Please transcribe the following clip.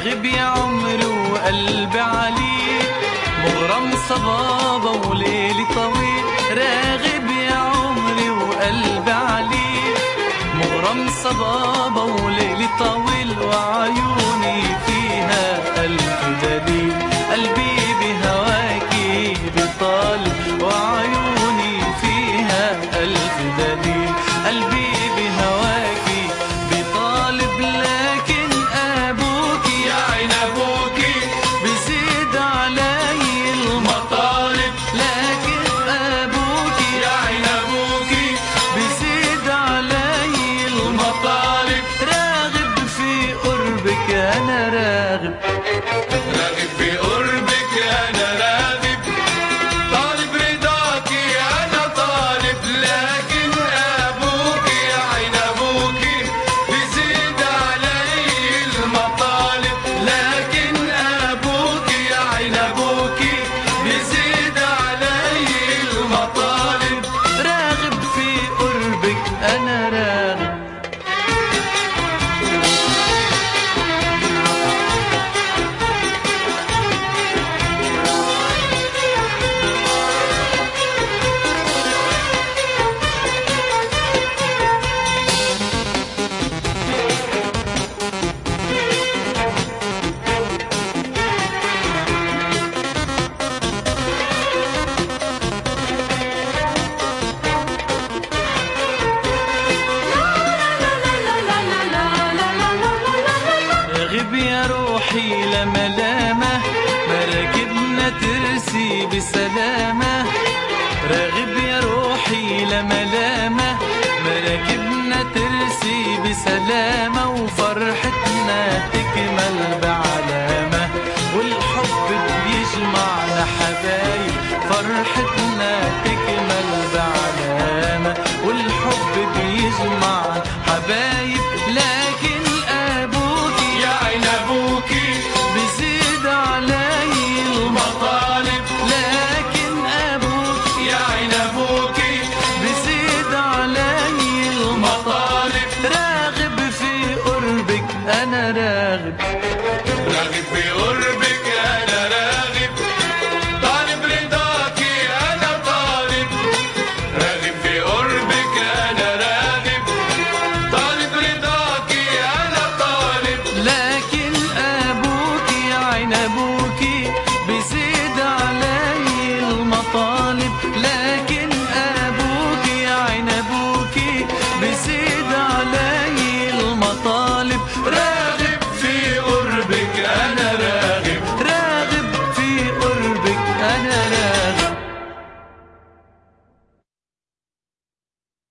راغب يا عمري وقلبي عليك، مغرم صبابة وليلي طويل. راغب يا عمري وقلبي عليك، مغرم صبابة وليلي طويل. وعيوني فيها ألف دليل، قلبي بهواكي بطالب. وعيوني فيها ألف دليل، قلبي بهواكي بطالب. لكن أبوكي يا عين أبوكي بزيد علي المطالب. لكن أبوكي يا عين أبوكي بزيد علي المطالب. راغب في قربك أنا راغب، راغب في قربك أنا راغب، طالب رضاكي أنا طالب. لكن أبوكي يا عين أبوكي بزيد علي المطالب. لكن أبوكي يا عين أبوكي بزيد علي المطالب. راغب في قربك أنا راغب. راغب يا روحي لملامة، مراكبنا ترسي بسلامة. راغب يا روحي لملامة، مراكبنا ترسي بسلامة. وفرحتنا تكمل بعلامة، والحب بيجمعنا حبايب. فرحتنا تكمل بعلامة، والحب بيجمعنا حبايب. لكن أبوكي يا عين أبوكي بزيد علي المطالب. لكن أبوكي يا عين أبوكي بزيد علي المطالب. مطالب. راغب في قربك أنا راغب، راغب في قربك أنا راغب، طالب رضاكي أنا طالب. راغب في قربك أنا راغب، طالب رضاكي أنا طالب. لكن أبوكي يا عين أبوكي بزيد علي المطالب. لكن أبوكي يا عين أبوكي بزيد